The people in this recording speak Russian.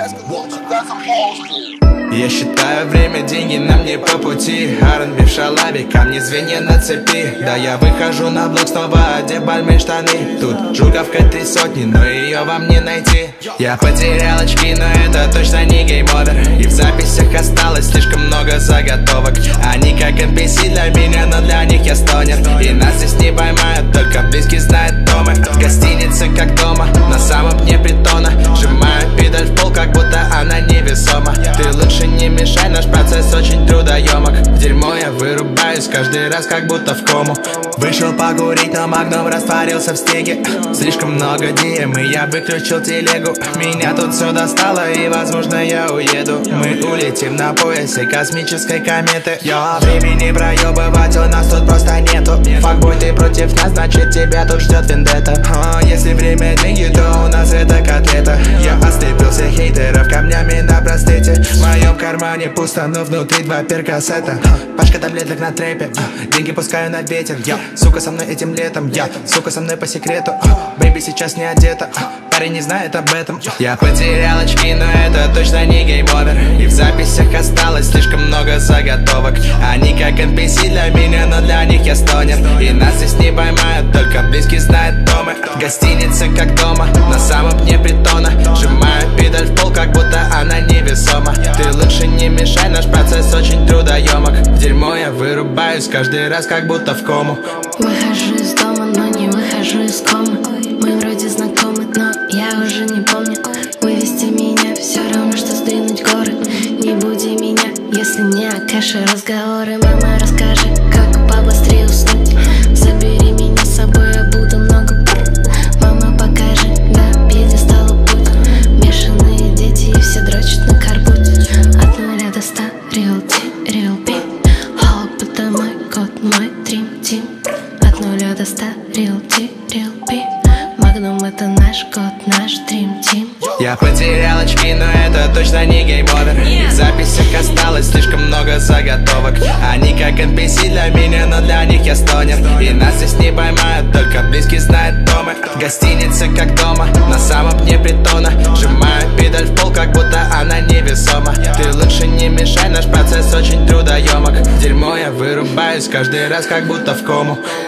Я считаю время, деньги нам не по пути. R&B в шалаве, камни звенья на цепи. Да, я выхожу на блок, снова одев бальные штаны. Тут жуковка 3 сотни, но ее вам не найти. Я потерял очки, но это точно не гейм-овер. И в записях осталось слишком много заготовок. Они как NPC для меня, но для них я стонер. И нас здесь не поймают, только близкий знает дома. Гостиница как дома, на самом дне притона. Сжимаю педаль в пол, как будто она невесома. Ты лучше не мешай, наш процесс очень трудоемок. В дерьмо я вырубаюсь каждый раз, как будто в кому. Вышел покурить, но магнум растворился в стеге. Слишком много DM, и я выключил телегу. Меня тут все достало, и возможно я уеду. Мы улетим на поясе космической кометы. Времени проебывать у нас тут просто нету. Факбой, ты против нас, значит тебя тут ждет вендетта. Если время деньги, то у нас это котлета. Я ослепился хейтеров камнями на браслете. В моем кармане пусто, но внутри 2 перкассета. Пачка таблеток на трэпе, деньги пускаю на ветер. Сука со мной этим летом, сука со мной по секрету. Бэйби сейчас не одета, парень не знает об этом. Я потерял очки, но это точно не гейм-овер. И в записях осталось слишком много заготовок. Они как NPC для меня, но для них я стонер. И нас здесь не поймают, только близкий знает дома. Гостиница как дома, на самом дне притона. Сжимаю педаль в пол, как будто она невесома. Ты лучше не мешай, наш процесс очень трудоемок. В дерьмо я вырубаюсь каждый раз, как будто в кому. Выхожу из дома, но не выхожу из комы. Мы вроде знакомы, но я уже не помню. Вывести меня все равно, что сдвинуть горы. Не буди меня, если не о кэше разговоры. Мама, расскажи, как побыстрее уснуть. Забери меня с собой, я буду много. Мама, покажи, до пьедестала путь. Бешеные дети и все дрочат на карбуте. От 0 до 100, real T, real B. Холоп, это мой код, мой Dream Team. От 0 до 100, real T, real B. Магнум это наш код, наш Dream Team. Я потерял очки, но это точно не гейм-овер. И в записях осталось слишком много заготовок. Они как NPC для меня, но для них я стонер. И нас здесь не поймают, только близкий знает дома. Гостиница как дома, на самом дне притона. Сжимаю педаль в пол, как будто она невесома. Ты лучше не мешай, наш процесс очень трудоемок. В дерьмо я вырубаюсь каждый раз, как будто в кому.